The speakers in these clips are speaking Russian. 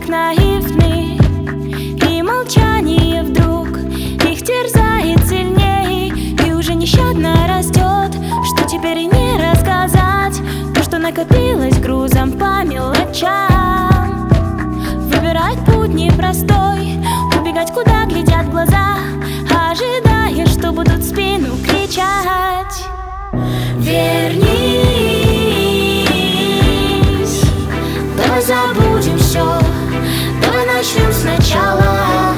так наивны, и молчание вдруг их терзает сильней, и уже нещадно растет, что теперь и не рассказать то, что накопилось грузом по мелочам. Выбирать путь непростой, убегать куда глядят глаза, ожидая, что будут в спину кричать. Вернись, давай забудем все, давай начнем сначала.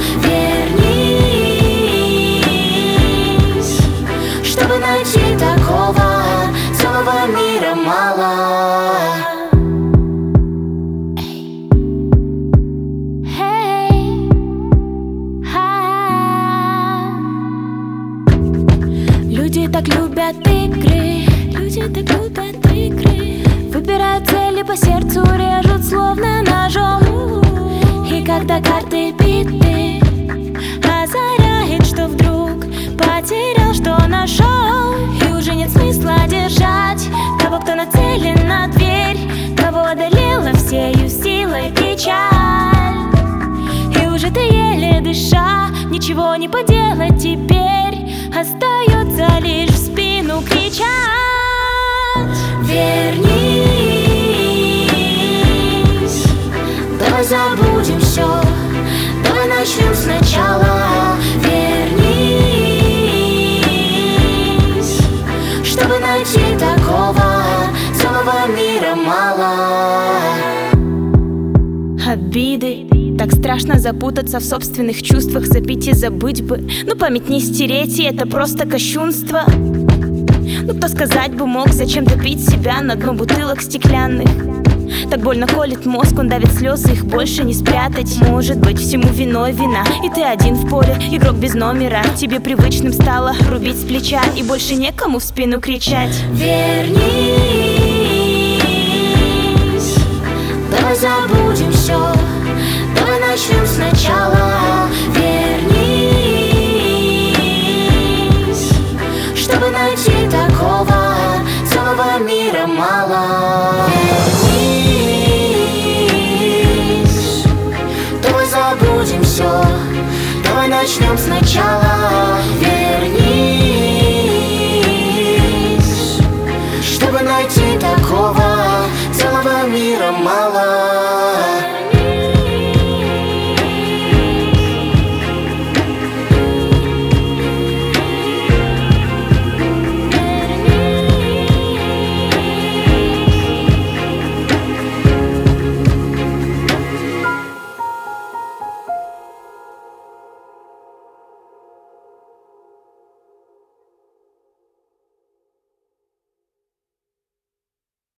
Вернись, чтобы найти такого, целого мира мало. Люди так любят игры, люди так любят игры. Выбирают цели по сердцу, режут словно ножом. И когда карты биты, озаряет, что вдруг потерял, что нашел. И уже нет смысла держать того, кто нацелен на дверь, кого одолела всею силой печаль. И уже ты еле дыша, ничего не поделать теперь, остается лишь в спину кричать. Вернись, давай забудем все, давай начнем сначала. Вернись, чтобы найти такого, целого мира мало. Обиды, так страшно запутаться в собственных чувствах, забить и забыть бы. Ну память не стереть, и это просто кощунство. Ну кто сказать бы мог, зачем топить себя на дно бутылок стеклянных? Так больно колет мозг, он давит слезы, их больше не спрятать. Может быть, всему виной вина, и ты один в поле, игрок без номера. Тебе привычным стало рубить с плеча, и больше некому в спину кричать. Вернись, давай забудем все, давай начнем сначала. Вернись, чтобы найти такого, целого мира мало. Вернись, давай забудем все, давай начнем сначала. Вернись, чтобы найти такого,